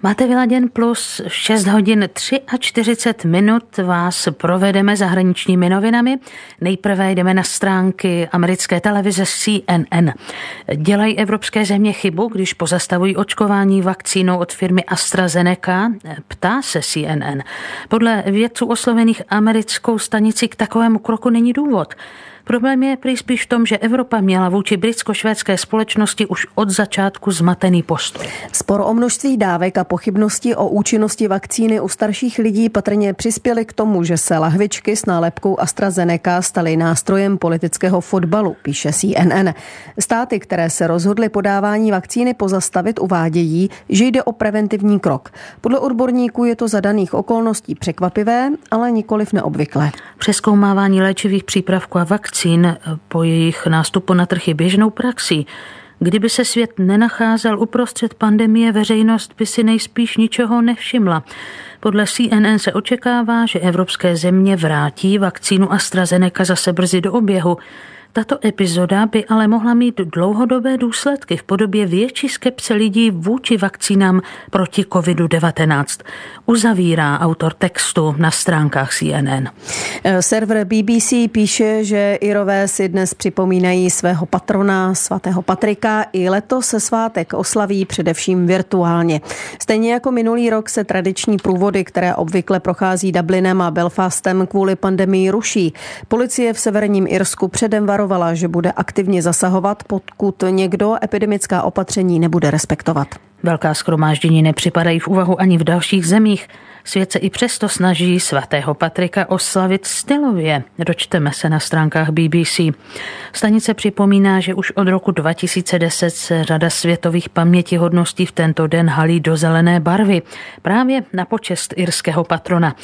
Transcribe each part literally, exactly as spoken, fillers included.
Máte vyladěn plus šest hodin čtyřicet tři minut vás provedeme zahraničními novinami. Nejprve jdeme na stránky americké televize C N N. Dělají evropské země chybu, když pozastavují očkování vakcínou od firmy AstraZeneca? Ptá se C N N. Podle vědců oslovených americkou stanici k takovému kroku není důvod. Problém je prý spíš v tom, že Evropa měla vůči britsko-švédské společnosti už od začátku zmatený postoj. Spor o množství dávek a pochybnosti o účinnosti vakcíny u starších lidí patrně přispěly k tomu, že se lahvičky s nálepkou AstraZeneca staly nástrojem politického fotbalu, píše C N N. Státy, které se rozhodly podávání vakcíny pozastavit, uvádějí, že jde o preventivní krok. Podle odborníků je to za daných okolností překvapivé, ale nikoliv neobvyklé. Přezkoumávání léčivých přípravků a vakcín po jejich nástupu na trh je běžnou praxí. Kdyby se svět nenacházel uprostřed pandemie, veřejnost by si nejspíš ničeho nevšimla. Podle C N N se očekává, že evropské země vrátí vakcínu AstraZeneca zase brzy do oběhu. Tato epizoda by ale mohla mít dlouhodobé důsledky v podobě větší skepse lidí vůči vakcínám proti kovidu devatenáct. Uzavírá autor textu na stránkách C N N. Server B B C píše, že Irové si dnes připomínají svého patrona svatého Patrika. I letos se svátek oslaví především virtuálně. Stejně jako minulý rok se tradiční průvody, které obvykle prochází Dublinem a Belfastem, kvůli pandemii ruší. Policie v severním Irsku předem varovala, že bude aktivně zasahovat, pokud někdo epidemická opatření nebude respektovat. Velká shromáždění nepřipadají v úvahu ani v dalších zemích. Svět se i přesto snaží svatého Patrika oslavit stylově. Dočteme se na stránkách B B C. Stanice připomíná, že už od roku dva tisíce deset se řada světových pamětihodností v tento den halí do zelené barvy. Právě na počest irského patrona.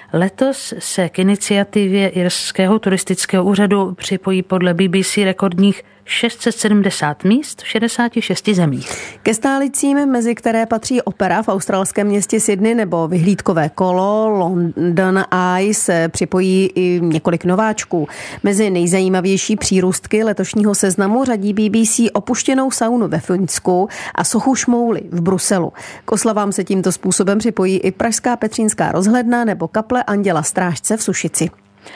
Letos se k iniciativě Irského turistického úřadu připojí podle B B C rekordních šest set sedmdesát míst v šedesáti šesti zemích. Ke stálicím, mezi které patří opera v australském městě Sydney nebo vyhlídkové kolo London Eye, se připojí i několik nováčků. Mezi nejzajímavější přírůstky letošního seznamu řadí B B C opuštěnou saunu ve Finsku a sochu Šmouly v Bruselu. K oslavám se tímto způsobem připojí i pražská Petřínská rozhledna nebo kaple Anděla Strážce v Sušici.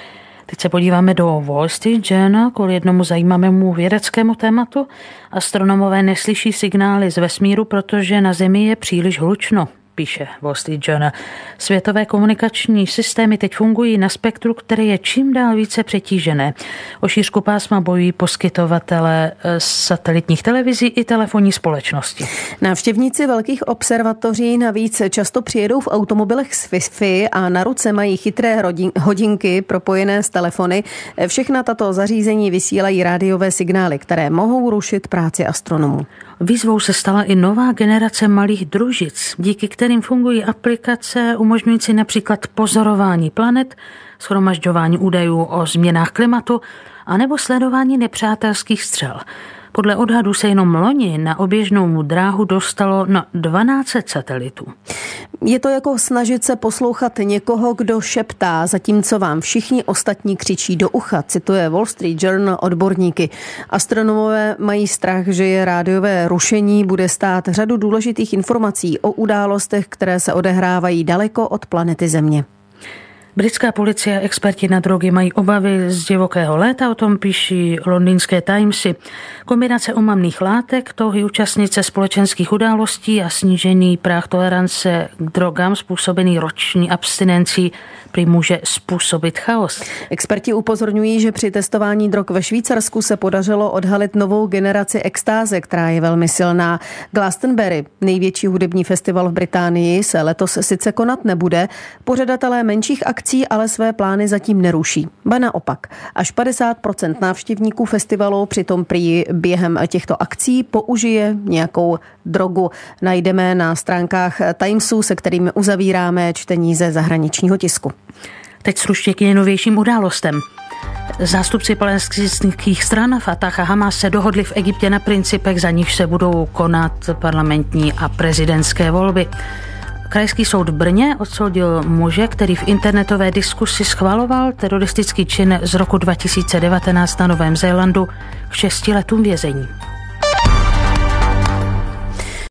Teď se podíváme do Wall Street Journal kvůli jednomu zajímavému vědeckému tématu. Astronomové neslyší signály z vesmíru, protože na Zemi je příliš hlučno, píše Wall Street Journal. Světové komunikační systémy teď fungují na spektru, které je čím dál více přetížené. O šířku pásma bojují poskytovatelé satelitních televizí i telefonní společnosti. Návštěvníci velkých observatoří navíc často přijedou v automobilech s Wi-Fi a na ruce mají chytré hodinky propojené s telefony. Všechna tato zařízení vysílají rádiové signály, které mohou rušit práci astronomů. Výzvou se stala i nová generace malých družic, díky kterým fungují aplikace umožňující například pozorování planet, shromažďování údajů o změnách klimatu anebo sledování nepřátelských střel. Podle odhadu se jenom loni na oběžnou dráhu dostalo na dvanáct set satelitů. Je to jako snažit se poslouchat někoho, kdo šeptá, zatímco vám všichni ostatní křičí do ucha, cituje Wall Street Journal odborníky. Astronomové mají strach, že je rádiové rušení bude stát řadu důležitých informací o událostech, které se odehrávají daleko od planety Země. Britská policie a experti na drogy mají obavy z divokého léta, o tom píší londýnské Timesy. Kombinace omamných látek, touhy účastnice společenských událostí a snížený práh tolerance k drogám způsobený roční abstinencí prý může způsobit chaos. Experti upozorňují, že při testování drog ve Švýcarsku se podařilo odhalit novou generaci extáze, která je velmi silná. Glastonbury, největší hudební festival v Británii, se letos sice konat nebude. Pořadatelé menších akcí ale své plány zatím neruší. Ba naopak, až padesát procent návštěvníků festivalu přitom prý během těchto akcí použije nějakou drogu. Najdeme na stránkách Timesu, se kterými uzavíráme čtení ze zahraničního tisku. Teď sluště k nejnovějším událostem. Zástupci palestinských stran Fatah a Hamas se dohodli v Egyptě na principech, za nichž se budou konat parlamentní a prezidentské volby. Krajský soud v Brně odsoudil muže, který v internetové diskusi schvaloval teroristický čin z roku dva tisíce devatenáct na Novém Zélandu, k šesti letům vězení.